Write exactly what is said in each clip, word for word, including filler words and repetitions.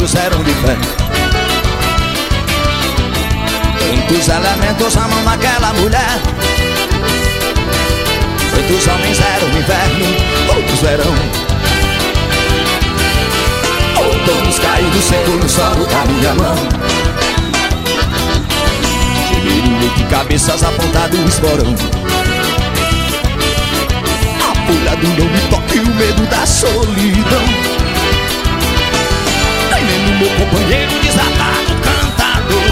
olhos eram de ferro. Muitos elementos amam naquela mulher. Muitos homens eram inverno, outros verão. Outonos caídos seco no solo da minha mão. Gemeiro de cabeças apontado o esporão. A folha do não me toque, o medo da solidão. Nem mesmo meu companheiro desatado, cantador.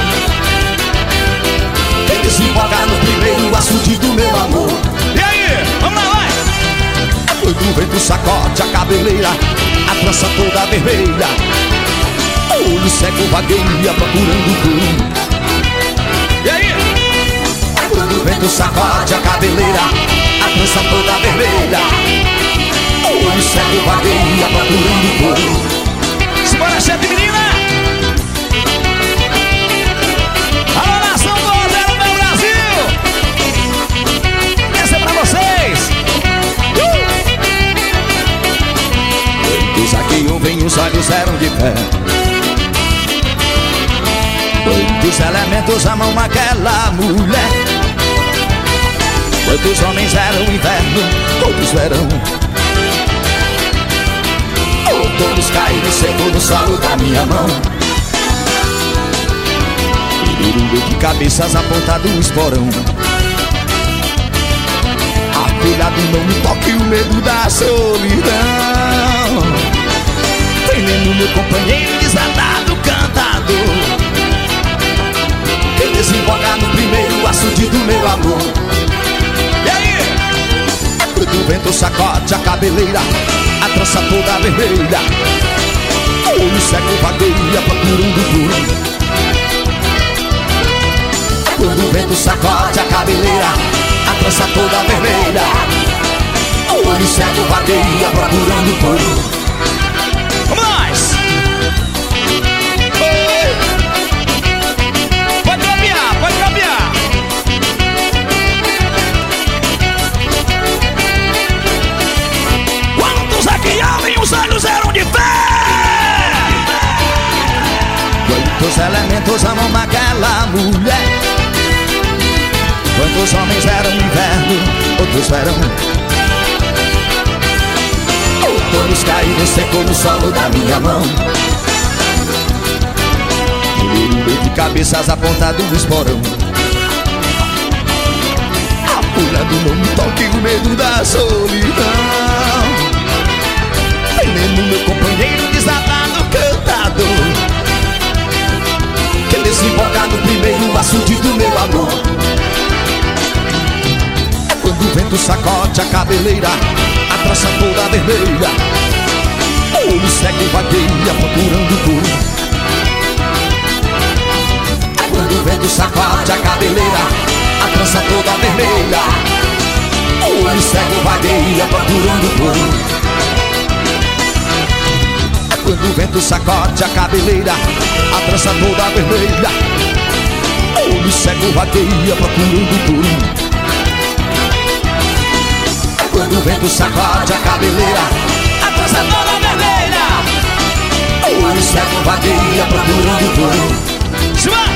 Ele se empolga no primeiro açude do meu amor. E aí, vamos lá, vai! Quando o vento sacode a cabeleira, a trança toda vermelha, o olho cego vagueia procurando cor. E aí? Quando o vento sacode a cabeleira, a trança toda vermelha, o olho cego vagueia procurando cor. Simbora, chefe, menina! Alô, nação boa do meu Brasil! Essa é pra vocês! Uh! Muitos aqui ouvem, os olhos eram de fé. Muitos elementos amam aquela mulher. Quantos homens eram inverno, outros verão. Outonos caíram seco no solo da minha mão. Pirulho de cabeças apontado o esporão. A folha do não me toque, o medo da solidão. Prendendo meu companheiro desatado, cantador. Ele desemboca no primeiro açude do meu amor. E aí? Quando o vento sacode a cabeleira, a trança toda vermelha, o olho cego vagueia procurando cor. Quando o vento sacode a cabeleira, a trança toda vermelha, o olho cego vagueia procurando cor. Vamos nós! Pode copiar, pode copiar! Quantos aqui ouvem, os olhos eram de fé? Quantos elementos amam naquela mulher? Quantos homens eram inverno, outros verão. Outonos caíram seco no solo da minha mão. Gemeiro de cabeças apontado no esporão. A folha do não me toque, o medo da solidão. Prendendo meu companheiro desatado, cantador. Que desemboca no primeiro açude do meu amor. Quando o vento sacode a cabeleira, a trança toda vermelha, o olho cego vagueia procurando cor. Quando o vento sacode a cabeleira, a trança toda vermelha, o olho cego vagueia procurando cor. Quando o vento sacode a cabeleira, a trança toda vermelha, o olho cego vagueia procurando cor. Quando o vento sacode a cabeleira, a trança toda vermelha, o olho cego vagueia procurando cor.